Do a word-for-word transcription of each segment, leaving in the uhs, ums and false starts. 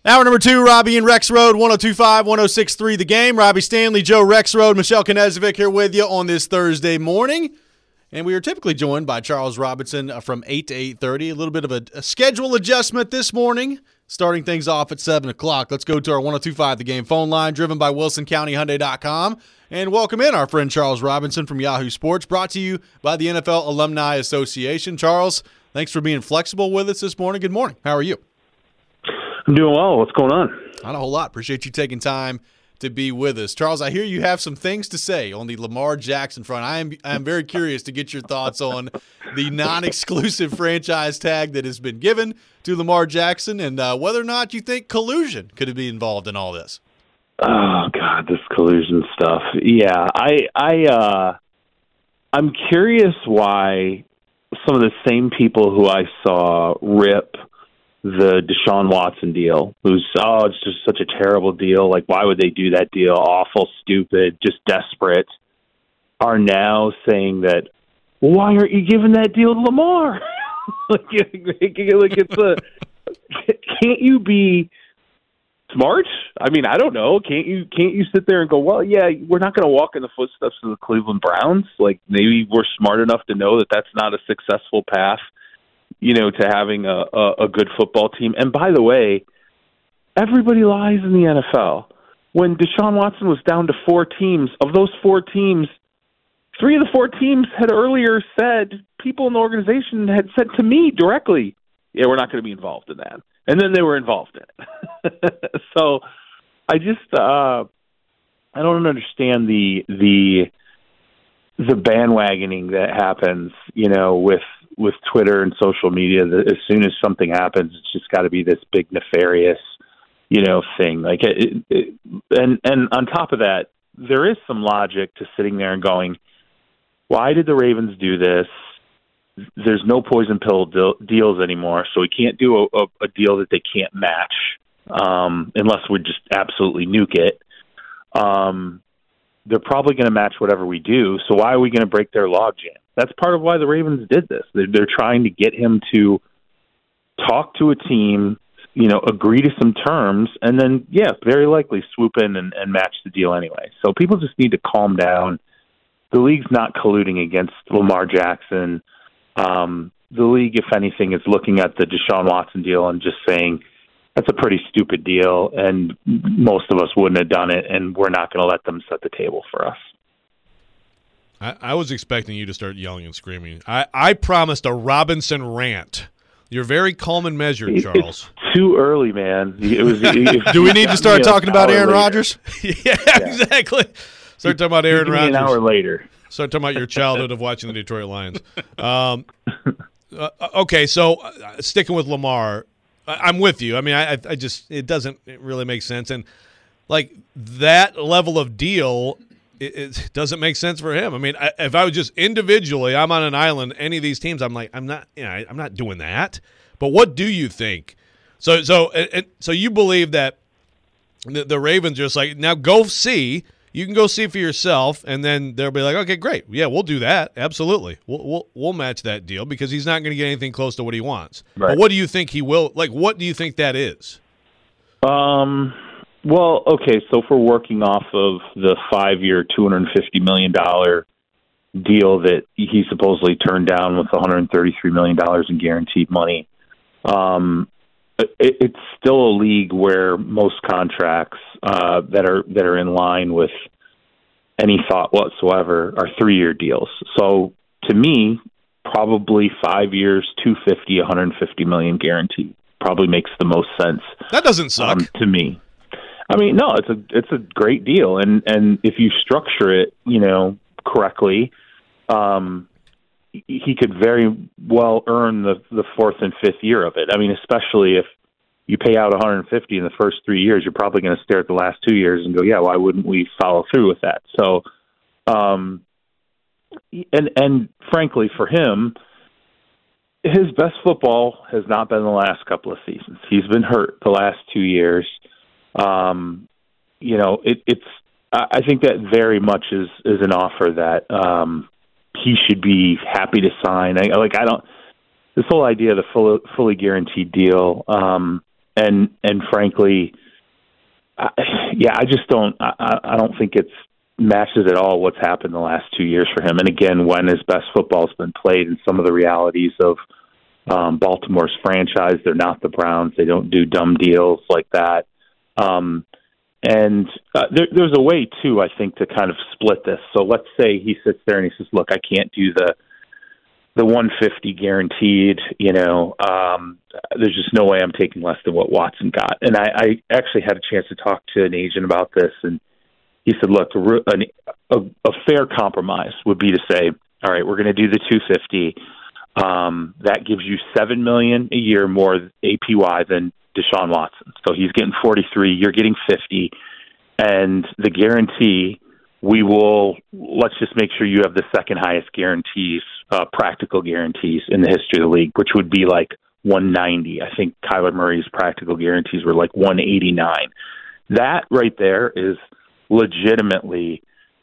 Hour number two, Robbie and Rex Road, one oh two point five, one oh six point three The Game. Robbie Stanley, Joe Rex Road, Michelle Knezovic here with you on this Thursday morning. And we are typically joined by Charles Robinson from eight to eight thirty. A little bit of a, a schedule adjustment this morning, starting things off at seven o'clock. Let's go to our one oh two point five The Game phone line, driven by Wilson County Hyundai dot com. And welcome in our friend Charles Robinson from Yahoo Sports, brought to you by the N F L Alumni Association. Charles, thanks for being flexible with us this morning. Good morning. How are you? I'm doing well. What's going on? Not a whole lot. Appreciate you taking time to be with us. Charles, I hear you have some things to say on the Lamar Jackson front. I am I am very curious to get your thoughts on the non-exclusive franchise tag that has been given to Lamar Jackson and uh, whether or not you think collusion could be involved in all this. Oh, God, this collusion stuff. Yeah, I, I, uh, I'm curious why some of the same people who I saw rip the Deshaun Watson deal, who's, oh, it's just such a terrible deal. Like, why would they do that deal? Awful, stupid, just desperate, are now saying that, why aren't you giving that deal to Lamar? like, like it's a, can't you be smart? I mean, I don't know. Can't you, can't you sit there and go, well, yeah, we're not going to walk in the footsteps of the Cleveland Browns. Like, maybe we're smart enough to know that that's not a successful path, you know, to having a, a, a good football team. And by the way, everybody lies in the N F L. When Deshaun Watson was down to four teams, of those four teams, three of the four teams had earlier said, people in the organization had said to me directly, yeah, we're not going to be involved in that. And then they were involved in it. So I just, uh, I don't understand the, the, the bandwagoning that happens, you know, with, with Twitter and social media. That as soon as something happens, it's just got to be this big nefarious, you know, thing. Like, it, it, and and on top of that, there is some logic to sitting there and going, why did the Ravens do this? There's no poison pill deal, deals anymore, so we can't do a, a, a deal that they can't match um, unless we just absolutely nuke it. Um, they're probably going to match whatever we do, so why are we going to break their logjam? That's part of why the Ravens did this. They're, they're trying to get him to talk to a team, you know, agree to some terms, and then, yeah, very likely swoop in and, and match the deal anyway. So people just need to calm down. The league's not colluding against Lamar Jackson. Um, the league, if anything, is looking at the Deshaun Watson deal and just saying, that's a pretty stupid deal, and most of us wouldn't have done it, and we're not going to let them set the table for us. I, I was expecting you to start yelling and screaming. I, I promised a Robinson rant. You're very calm and measured, Charles. It's too early, man. It was, it, Do we need to start talking about Aaron Rodgers? yeah, yeah, exactly. Start talking about Aaron Rodgers. An hour later. Start talking about your childhood of watching the Detroit Lions. Um, uh, okay, so uh, sticking with Lamar, I, I'm with you. I mean, I, I just it doesn't really make sense, and like that level of deal. It, it doesn't make sense for him. I mean, I, if I was just individually, I'm on an island, any of these teams, I'm like, I'm not, you know, I'm not doing that. But what do you think? So, so, and, so you believe that the, the Ravens are just like, now go see. You can go see for yourself, and then they'll be like, okay, great, yeah, we'll do that, absolutely. We'll we'll, we'll match that deal because he's not going to get anything close to what he wants. Right. But what do you think he will? Like, what do you think that is? Um. Well, okay, so if we're working off of the five-year, two hundred fifty million dollars deal that he supposedly turned down with one hundred thirty-three million dollars in guaranteed money, um, it, it's still a league where most contracts uh, that are that are in line with any thought whatsoever are three-year deals. So to me, probably five years, two hundred fifty, one hundred fifty million dollars guaranteed probably makes the most sense. That doesn't suck um, to me. I mean, no, it's a it's a great deal, and and if you structure it, you know, correctly, um, he could very well earn the the fourth and fifth year of it. I mean, especially if you pay out one hundred fifty in the first three years, you're probably going to stare at the last two years and go, yeah, why wouldn't we follow through with that? So, um, and and frankly, for him, his best football has not been the last couple of seasons. He's been hurt the last two years. Um, you know, it, it's. I think that very much is is an offer that um, he should be happy to sign. I, like I don't. This whole idea of the full, fully guaranteed deal. Um, and and frankly, I, yeah, I just don't. I, I don't think it's matches at all what's happened the last two years for him. And again, when his best football's been played, and some of the realities of um, Baltimore's franchise, they're not the Browns. They don't do dumb deals like that. Um, and uh, there, there's a way too, I think, to kind of split this. So let's say he sits there and he says, "Look, I can't do the the one fifty guaranteed. You know, um, there's just no way I'm taking less than what Watson got." And I, I actually had a chance to talk to an agent about this, and he said, "Look, a, a, a fair compromise would be to say, all right, we're going to do the two fifty. Um, that gives you seven million dollars a year more A P Y than Deshaun Watson. So he's getting forty-three, you're getting fifty, and the guarantee, we will, let's just make sure you have the second highest guarantees, uh, practical guarantees in the history of the league, which would be like one ninety. I think Kyler Murray's practical guarantees were like one eighty-nine. That right there is legitimately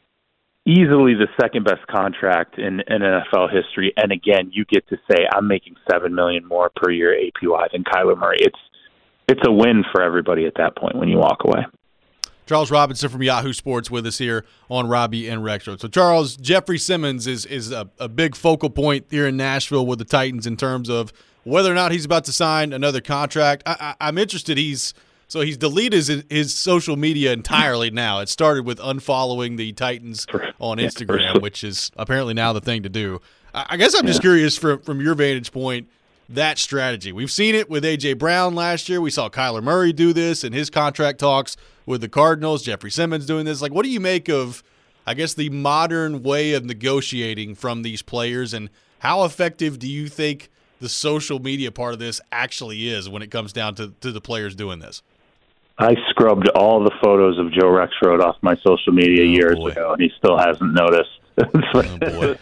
easily the second best contract in, in N F L history. And again, you get to say, I'm making seven million more per year A P Y than Kyler Murray. It's, it's a win for everybody at that point when you walk away. Charles Robinson from Yahoo Sports with us here on Robbie and Rex Road. So, Charles, Jeffrey Simmons is is a, a big focal point here in Nashville with the Titans in terms of whether or not he's about to sign another contract. I, I, I'm interested. He's so he's deleted his, his social media entirely now. It started with unfollowing the Titans on Instagram, which is apparently now the thing to do. I, I guess I'm just curious from from your vantage point, that strategy. We've seen it with A J. Brown last year. We saw Kyler Murray do this in his contract talks with the Cardinals. Jeffrey Simmons doing this. Like, what do you make of, I guess, the modern way of negotiating from these players, and how effective do you think the social media part of this actually is when it comes down to, to the players doing this? I scrubbed all the photos of Joe Rexrode off my social media oh, years boy. ago, and he still hasn't noticed. Oh, boy.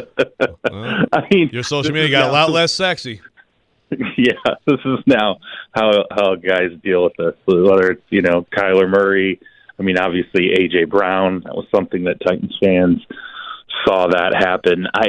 Well, I mean, your social media got a lot less sexy. Yeah, this is now how how guys deal with this. Whether it's, you know, Kyler Murray, I mean, obviously A J. Brown, that was something that Titans fans saw that happen. I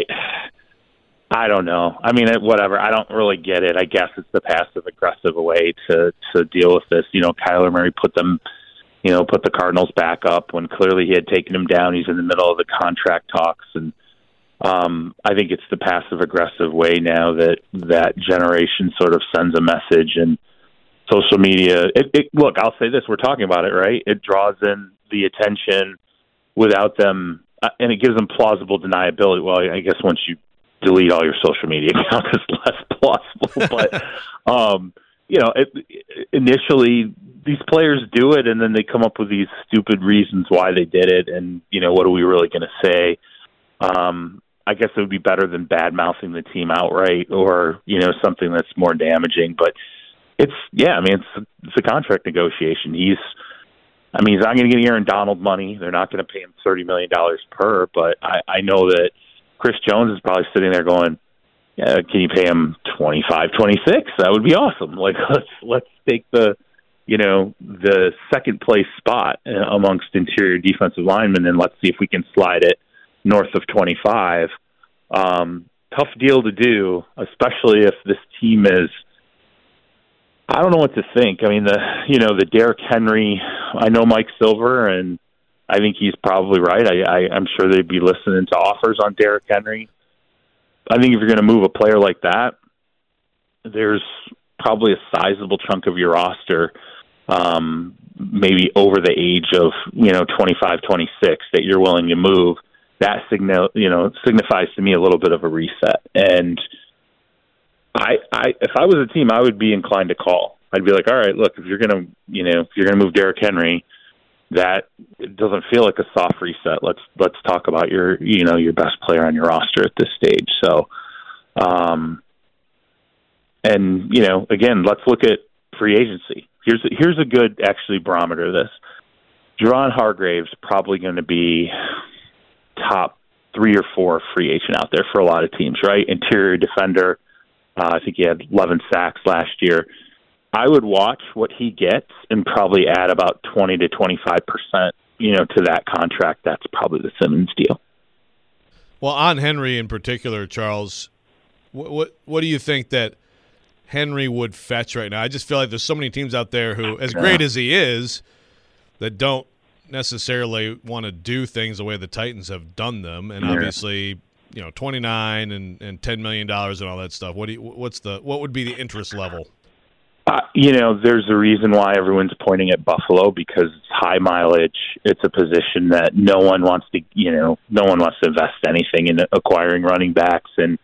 I don't know. I mean, whatever. I don't really get it. I guess it's the passive aggressive way to to deal with this. You know, Kyler Murray put them, you know, put the Cardinals back up when clearly he had taken them down. He's in the middle of the contract talks, and Um, I think it's the passive-aggressive way now that that generation sort of sends a message, and social media. It, it, look, I'll say this: we're talking about it, right? It draws in the attention without them, uh, and it gives them plausible deniability. Well, I guess once you delete all your social media accounts, it's less plausible. But um, you know, it, initially these players do it, and then they come up with these stupid reasons why they did it, and you know, what are we really going to say? Um, I guess it would be better than bad-mouthing the team outright, or, you know, something that's more damaging. But it's, yeah, I mean, it's, it's a contract negotiation. He's, I mean, he's not going to get Aaron Donald money. They're not going to pay him thirty million dollars per, but I, I know that Chris Jones is probably sitting there going, yeah, can you pay him twenty-five, twenty-six? That would be awesome. Like, let's, let's take the, you know, the second place spot amongst interior defensive linemen, and let's see if we can slide it north of twenty-five. Um, tough deal to do, especially if this team is, I don't know what to think. I mean, the, you know, the Derrick Henry, I know Mike Silver, and I think he's probably right. I, I, I'm sure they'd be listening to offers on Derrick Henry. I think if you're going to move a player like that, there's probably a sizable chunk of your roster, um, maybe over the age of, you know, twenty-five, twenty-six, that you're willing to move. That signal, you know, signifies to me a little bit of a reset. And I, I, if I was a team, I would be inclined to call. I'd be like, all right, look, if you're gonna, you know, if you're gonna move Derrick Henry, that it doesn't feel like a soft reset. Let's let's talk about your, you know, your best player on your roster at this stage. So, um, and you know, again, let's look at free agency. Here's a, here's a good actually barometer of this. Javon Hargrave's probably going to be top three or four free agent out there for a lot of teams, right? Interior defender. Uh, I think he had eleven sacks last year. I would watch what he gets and probably add about twenty to twenty-five percent, you know, to that contract. That's probably the Simmons deal. Well, on Henry in particular, Charles, what what, what do you think that Henry would fetch right now. I just feel like there's so many teams out there who, as great as he is, that don't necessarily want to do things the way the Titans have done them. And obviously, you know, twenty-nine and, and ten million dollars and all that stuff. What do you, what's the what would be the interest level? Uh, you know, there's a reason why everyone's pointing at Buffalo, because it's high mileage. It's a position that no one wants to, you know, no one wants to invest anything in acquiring running backs. And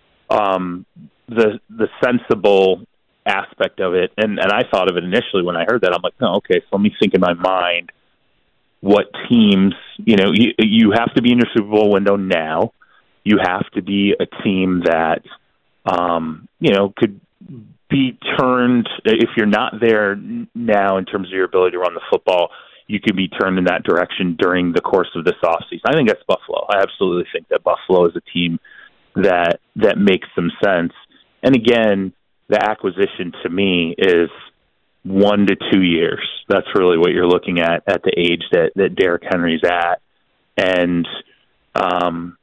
um, the the sensible aspect of it, and, and I thought of it initially when I heard that. I'm like, oh, okay, so let me think in my mind what teams, you know, you, you have to be in your Super Bowl window now. You have to be a team that, um, you know, could be turned, if you're not there now in terms of your ability to run the football, you could be turned in that direction during the course of this offseason. I think that's Buffalo. I absolutely think that Buffalo is a team that that makes some sense. And again, the acquisition to me is one to two years. That's really what you're looking at at the age that, that Derrick Henry's at. And um,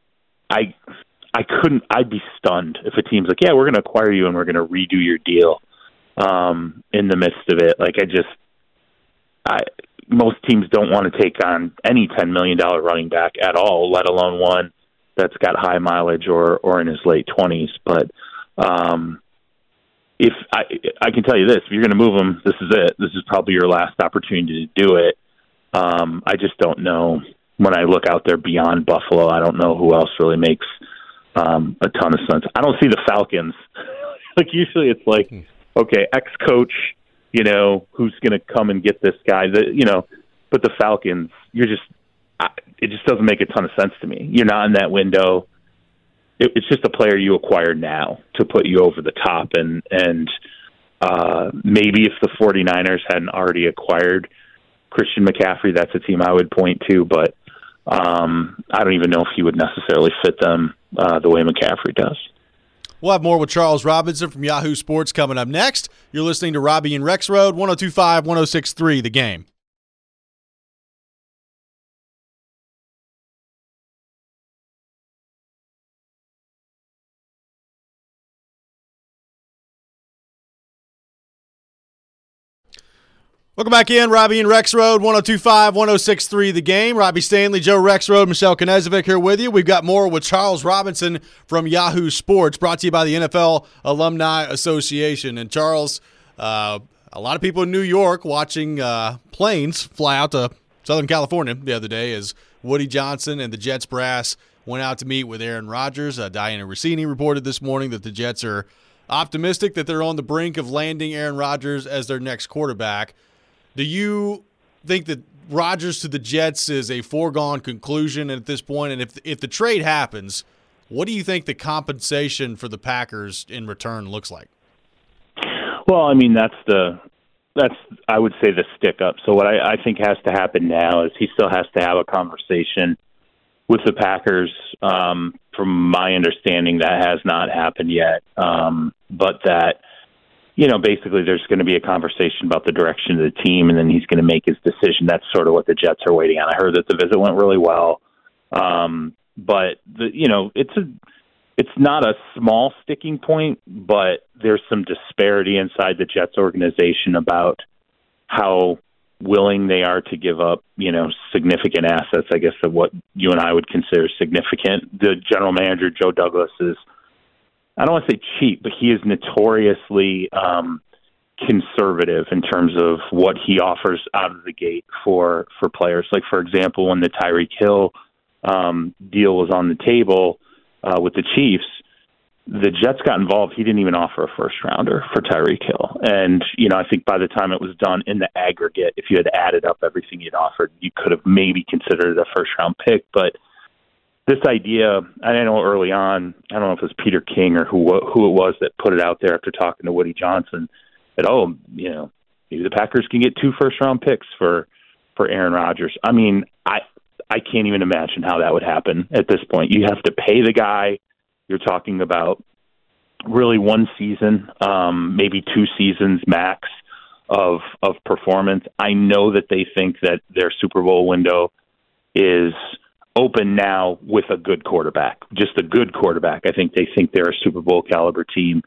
I I couldn't, I'd be stunned if a team's like, yeah, we're going to acquire you and we're going to redo your deal um, in the midst of it. Like, I just, I most teams don't want to take on any ten million dollars running back at all, let alone one that's got high mileage or, or in his late twenties. But um, if I, I can tell you this, if you're going to move him, this is it. This is probably your last opportunity to do it. Um, I just don't know. When I look out there beyond Buffalo, I don't know who else really makes Um, a ton of sense. I don't see the Falcons. Like, usually it's like, okay, ex-coach, you know, who's going to come and get this guy, the, you know, but the Falcons, you're just, I, it just doesn't make a ton of sense to me. You're not in that window. It, it's just a player you acquire now to put you over the top. And, and uh, maybe if the 49ers hadn't already acquired Christian McCaffrey, that's a team I would point to, but Um, I don't even know if he would necessarily fit them uh, the way McCaffrey does. We'll have more with Charles Robinson from Yahoo Sports coming up next. You're listening to Robbie and Rex Road, one oh two five, one oh six three, The Game. Welcome back in, Robbie and Rex Road, one oh two five, one oh six three, The Game. Robbie Stanley, Joe Rex Road, Michelle Knezovic here with you. We've got more with Charles Robinson from Yahoo Sports, brought to you by the N F L Alumni Association. And Charles, uh, a lot of people in New York watching uh, planes fly out to Southern California the other day as Woody Johnson and the Jets brass went out to meet with Aaron Rodgers. Uh, Diana Rossini reported this morning that the Jets are optimistic that they're on the brink of landing Aaron Rodgers as their next quarterback. Do you think that Rodgers to the Jets is a foregone conclusion at this point? And if if the trade happens, what do you think the compensation for the Packers in return looks like? Well, I mean, that's the that's I would say the stick up. So what I, I think has to happen now is he still has to have a conversation with the Packers. Um, from my understanding, that has not happened yet, um, but that. You know, basically there's going to be a conversation about the direction of the team, and then he's going to make his decision. That's sort of what the Jets are waiting on. I heard that the visit went really well. Um, but, the, you know, it's a, it's not a small sticking point, but there's some disparity inside the Jets organization about how willing they are to give up, you know, significant assets, I guess, of what you and I would consider significant. The general manager, Joe Douglas, is, I don't want to say cheap, but he is notoriously um, conservative in terms of what he offers out of the gate for, for players. Like, for example, when the Tyreek Hill um, deal was on the table uh, with the Chiefs, the Jets got involved. He didn't even offer a first rounder for Tyreek Hill. And, you know, I think by the time it was done in the aggregate, if you had added up everything he'd offered, you could have maybe considered it a first round pick. But this idea, I know early on, I don't know if it was Peter King or who who it was that put it out there after talking to Woody Johnson, that, oh, you know, maybe the Packers can get two first-round picks for, for Aaron Rodgers. I mean, I I can't even imagine how that would happen at this point. You have to pay the guy. You're talking about really one season, um, maybe two seasons max of of performance. I know that they think that their Super Bowl window is open now with a good quarterback, just a good quarterback. I think they think they're a Super Bowl caliber team.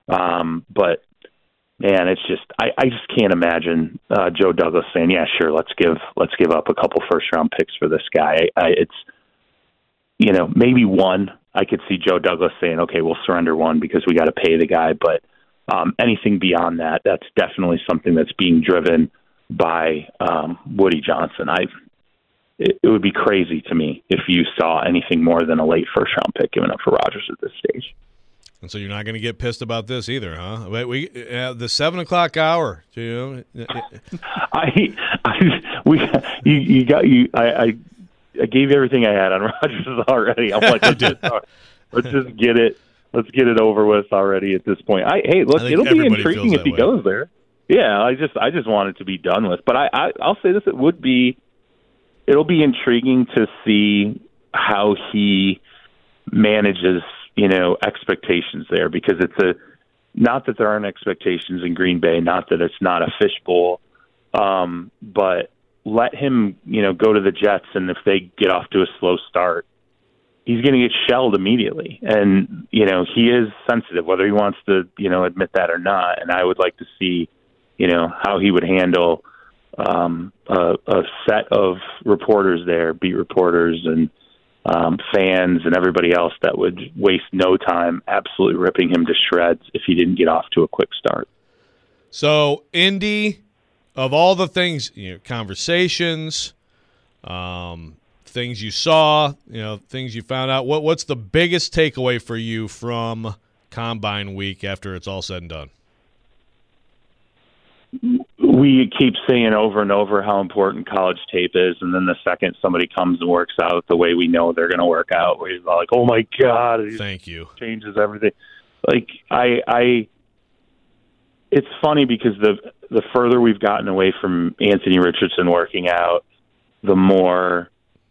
Um, but man, it's just I, I just can't imagine uh, Joe Douglas saying, "Yeah, sure, let's give let's give up a couple first round picks for this guy." I, I, it's you know maybe one. I could see Joe Douglas saying, "Okay, we'll surrender one because we got to pay the guy." But um, anything beyond that, that's definitely something that's being driven by um, Woody Johnson. I it, it would be crazy to me if you saw anything more than a late first round pick given up for Rodgers at this stage. And so you're not going to get pissed about this either, huh? We, we uh, the seven o'clock hour. You know, I, I, we, you, you got you. I, I, I gave you everything I had on Rodgers already. I'm like, let's just, let's just get it. Let's get it over with already at this point. I, hey, look, it'll be intriguing if he way. goes there. Yeah, I just, I just want it to be done with. But I, I, I'll say this: it would be, it'll be intriguing to see how he manages. You know, expectations there, because it's a not that there aren't expectations in Green Bay, not that it's not a fishbowl, um, but let him, you know, go to the Jets, and if they get off to a slow start, he's going to get shelled immediately. And, you know, he is sensitive, whether he wants to, you know, admit that or not. And I would like to see, you know, how he would handle um, a, a set of reporters there, beat reporters and Um, fans and everybody else that would waste no time absolutely ripping him to shreds if he didn't get off to a quick start. So, Indy, of all the things, you know, conversations, um, things you saw, you know, things you found out, what what's the biggest takeaway for you from Combine Week after it's all said and done? We keep saying over and over how important college tape is, and then the second somebody comes and works out the way we know they're going to work out, we're like, "Oh my God!" Thank you. Changes everything. Like I, I, it's funny because the the further we've gotten away from Anthony Richardson working out, the more,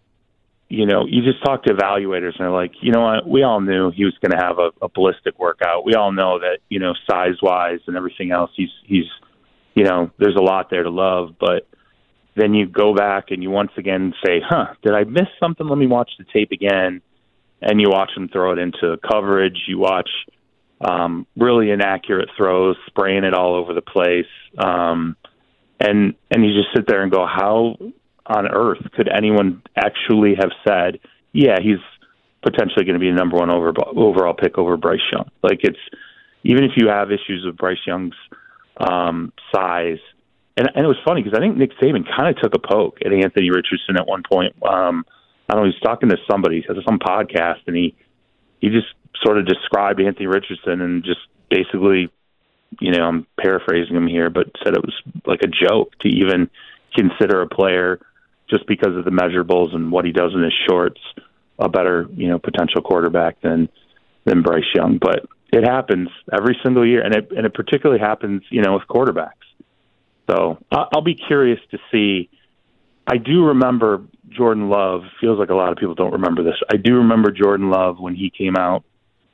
you know, you just talk to evaluators and they're like, you know what, we all knew he was going to have a, a ballistic workout. We all know that, you know, size wise and everything else, he's he's. You know, there's a lot there to love, but then you go back and you once again say, huh, did I miss something? Let me watch the tape again. And you watch him throw it into coverage. You watch um, really inaccurate throws, spraying it all over the place. Um, and, and you just sit there and go, how on earth could anyone actually have said, yeah, he's potentially going to be a number one over, overall pick over Bryce Young? Like, it's, even if you have issues with Bryce Young's Um, size, and, and it was funny because I think Nick Saban kind of took a poke at Anthony Richardson at one point. Um, I don't know, he was talking to somebody at some podcast, and he he just sort of described Anthony Richardson and just basically, you know, I'm paraphrasing him here, but said it was like a joke to even consider a player just because of the measurables and what he does in his shorts a better, you know, potential quarterback than than Bryce Young. But it happens every single year, and it and it particularly happens, you know, with quarterbacks. So I'll be curious to see. I do remember Jordan Love. Feels like a lot of people don't remember this. I do remember Jordan Love when he came out.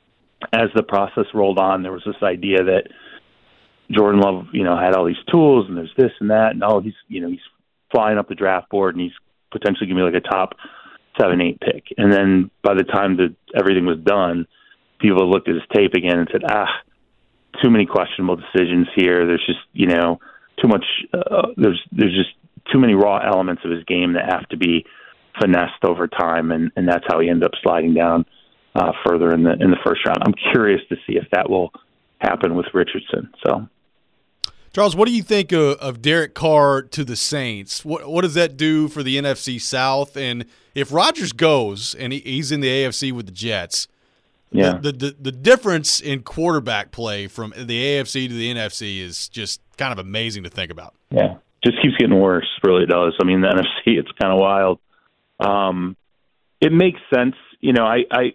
As the process rolled on, there was this idea that Jordan Love, you know, had all these tools, and there's this and that, and oh, he's, you know, he's flying up the draft board, and he's potentially going to be like a top seven, eight pick. And then by the time that everything was done, people looked at his tape again and said, ah, too many questionable decisions here. There's just, you know, too much, uh, there's there's just too many raw elements of his game that have to be finessed over time, and, and that's how he ended up sliding down uh, further in the in the first round. I'm curious to see if that will happen with Richardson. So, Charles, what do you think of, of Derek Carr to the Saints? What what does that do for the N F C South? And if Rodgers goes and he, he's in the A F C with the Jets, yeah, the, the the difference in quarterback play from the A F C to the N F C is just kind of amazing to think about. Yeah, just keeps getting worse. Really does. I mean, the N F C, it's kind of wild. Um, it makes sense. You know, I, I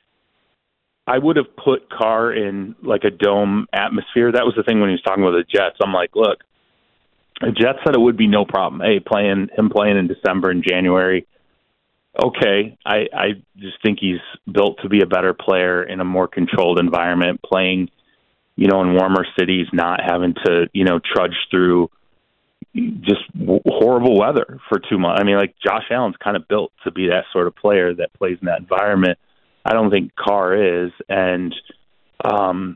I would have put Carr in like a dome atmosphere. That was the thing when he was talking about the Jets. I'm like, look, the Jets said it would be no problem. Hey, playing him playing in December and January. Okay, I, I just think he's built to be a better player in a more controlled environment, playing, you know, in warmer cities, not having to, you know, trudge through just w- horrible weather for two months. I mean, like Josh Allen's kind of built to be that sort of player that plays in that environment. I don't think Carr is, and um,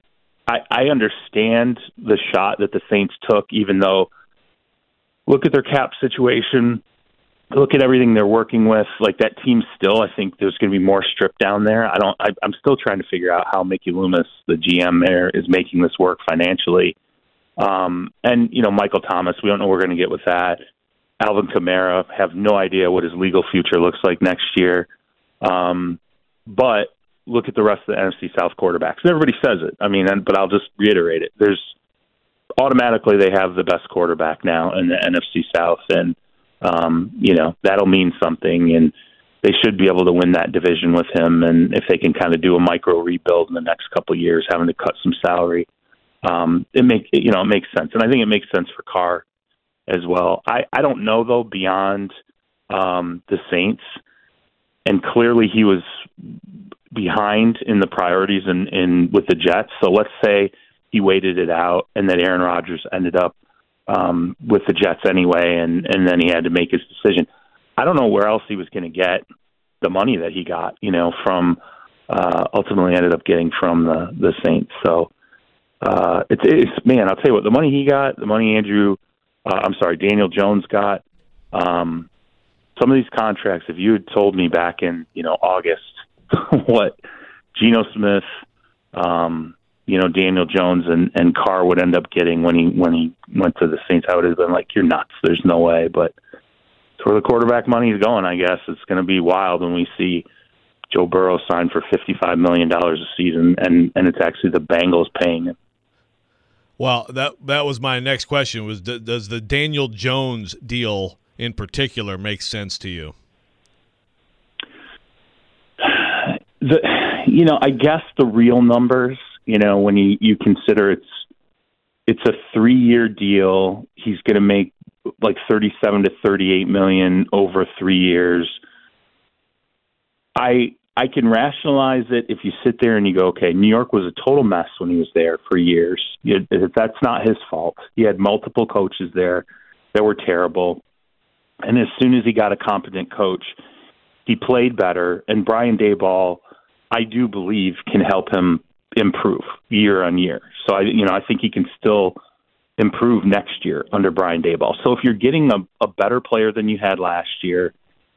I, I understand the shot that the Saints took, even though look at their cap situation, look at everything they're working with. Like that team still, I think there's going to be more stripped down there. I don't. I, I'm still trying to figure out how Mickey Loomis, the G M there, is making this work financially. Um, and you know, Michael Thomas, we don't know what we're going to get with that. Alvin Kamara, have no idea what his legal future looks like next year. Um, but look at the rest of the N F C South quarterbacks. And everybody says it. I mean, and, but I'll just reiterate it. There's automatically they have the best quarterback now in the N F C South, and um, you know that'll mean something. And they should be able to win that division with him. And if they can kind of do a micro rebuild in the next couple of years, having to cut some salary, um, it make you know it makes sense. And I think it makes sense for Carr as well. I, I don't know, though, beyond um, the Saints, and clearly he was behind in the priorities in, in with the Jets. So let's say he waited it out and that Aaron Rodgers ended up um, with the Jets anyway, and, and then he had to make his decision. I don't know where else he was going to get the money that he got, you know, from uh, ultimately ended up getting from the, the Saints. So uh, it's, it's, man, I'll tell you what, the money he got, the money Andrew Uh, I'm sorry, Daniel Jones got. Um, some of these contracts, if you had told me back in, you know, August what Geno Smith, um, you know, Daniel Jones and, and Carr would end up getting when he when he went to the Saints, I would have been like, you're nuts. There's no way. But it's where the quarterback money is going, I guess. It's going to be wild when we see Joe Burrow signed for fifty-five million dollars a season, and, and it's actually the Bengals paying him. Well, that that was my next question. Was d- does the Daniel Jones deal in particular make sense to you? The, you know, I guess the real numbers, you know, when you, you consider it's it's a three-year deal, he's going to make like thirty-seven to thirty-eight million over three years. I I can rationalize it if you sit there and you go, okay, New York was a total mess when he was there for years. You, that's not his fault. He had multiple coaches there that were terrible. And as soon as he got a competent coach, he played better. And Brian Daboll, I do believe, can help him improve year on year. So, I, you know, I think he can still improve next year under Brian Daboll. So if you're getting a, a better player than you had last year,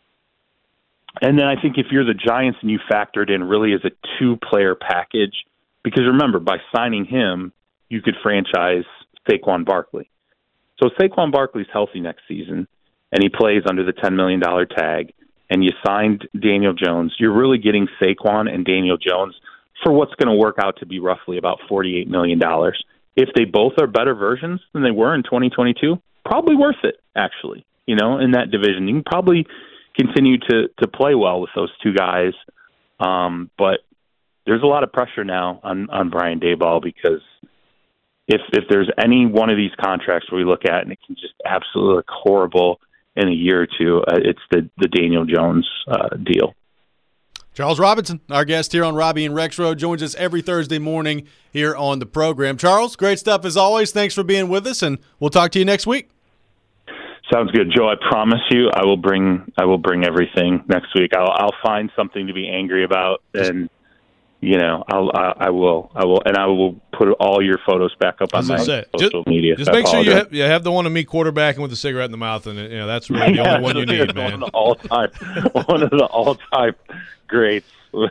and then I think if you're the Giants and you factored in really as a two-player package, because remember, by signing him, you could franchise Saquon Barkley. So Saquon Barkley's healthy next season, and he plays under the ten million dollars tag, and you signed Daniel Jones. You're really getting Saquon and Daniel Jones for what's going to work out to be roughly about forty-eight million dollars. If they both are better versions than they were in twenty twenty-two, probably worth it, actually, you know, in that division. You can probably continue to, to play well with those two guys. Um, but there's a lot of pressure now on, on Brian Daboll, because if if there's any one of these contracts where we look at and it can just absolutely look horrible in a year or two, uh, it's the, the Daniel Jones uh, deal. Charles Robinson, our guest here on Robbie and Rexroad, joins us every Thursday morning here on the program. Charles, great stuff as always. Thanks for being with us, and we'll talk to you next week. Sounds good, Joe. I promise you, I will bring I will bring everything next week. I'll I'll find something to be angry about, and you know, I'll I, I will I will and I will put all your photos back up on my say, social just, media. Just make sure you have, you have the one of me quarterbering with a cigarette in the mouth, and you know that's really the only one you need, man. One of the all time, one of the all time greats.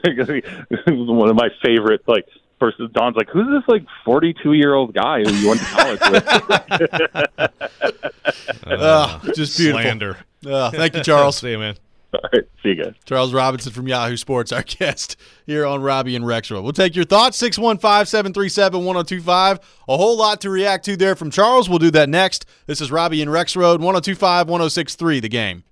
One of my favorites, like. First, Don's like, who's this, like, forty-two-year-old guy who you went to college with? uh, just beautiful. Slander. Uh, thank you, Charles. See you, man. All right, see you guys. Charles Robinson from Yahoo Sports, our guest here on Robbie and Rexroad. We'll take your thoughts, six one five, seven three seven, one oh two five. A whole lot to react to there from Charles. We'll do that next. This is Robbie and Rexroad, one oh two five, one oh six three, The Game.